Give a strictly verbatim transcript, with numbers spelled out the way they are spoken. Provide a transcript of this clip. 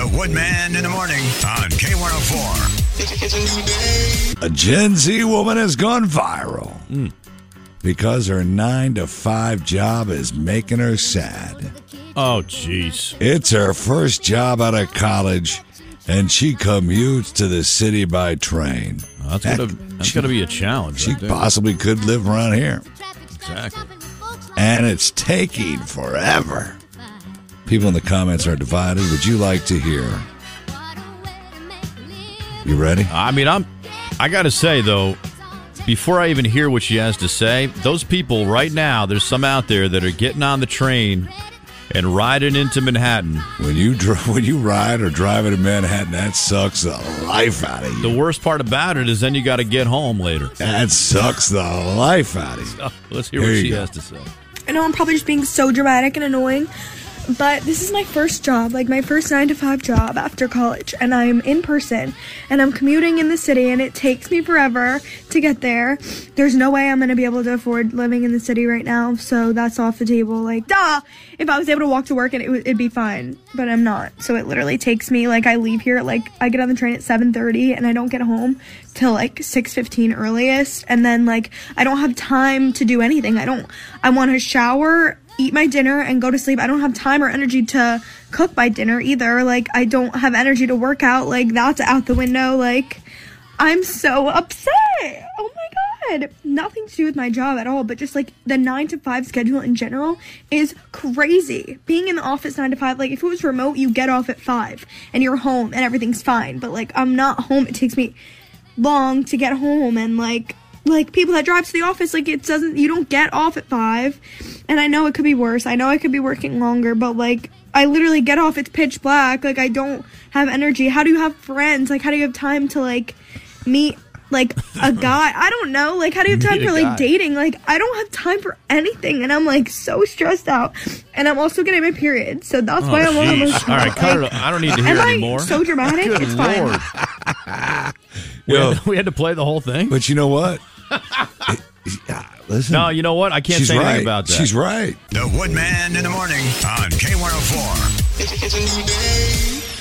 The Woodman in the Morning on K one oh four. It's, it's a new day. A Gen Z woman has gone viral Mm. because her nine to five job is making her sad. Oh, jeez. It's her first job out of college, and she commutes to the city by train. Well, that's gonna that's she- gonna be a challenge. She right there. possibly could live around here. Exactly. And it's taking forever. People in the comments are divided. Would you like to hear? You ready? I mean, I'm. I gotta say though, before I even hear what she has to say, those people right now, there's some out there that are getting on the train and riding into Manhattan. When you dr- when you ride or drive into Manhattan, that sucks the life out of you. The worst part about it is then you got to get home later. That sucks the life out of you. Oh, let's hear Here what you she go. has to say. I know I'm probably just being so dramatic and annoying, but this is my first job, like my first nine to five job after college, and I'm in person, and I'm commuting in the city, and it takes me forever to get there. There's no way I'm going to be able to afford living in the city right now, so that's off the table. Like, duh! If I was able to walk to work, and it w- it'd be fine, but I'm not. So it literally takes me, like, I leave here, like, I get on the train at seven thirty, and I don't get home till, like, six fifteen earliest, and then, like, I don't have time to do anything. I don't, I want to shower, eat my dinner, and go to sleep. I don't have time or energy to cook my dinner either. Like, I don't have energy to work out. Like, that's out the window. Like, I'm so upset. Oh my god. Nothing to do with my job at all, but just like the nine to five schedule in general is crazy. Being in the office nine to five, like if it was remote, you get off at five and you're home and everything's fine. But like, I'm not home. It takes me long to get home, and like, like people that drive to the office, like it doesn't, you don't get off at five. And I know it could be worse. I know I could be working longer, but like I literally get off, it's pitch black. Like I don't have energy. How do you have friends? Like how do you have time to like meet like a guy? I don't know. Like how do you have time Meet a for like guy. dating? Like I don't have time for anything, and I'm like so stressed out. And I'm also getting my period, so that's Oh, why I'm on jeez. All right, cut it. I don't need to hear Am I anymore. so dramatic? Good It's fine. Lord. We Yo, had, we had to play the whole thing. but you know what? It- yeah, listen. No, you know what? I can't She's say right. anything about that. She's right. The Woodman in the Morning on K one oh four. It's, it's a new day.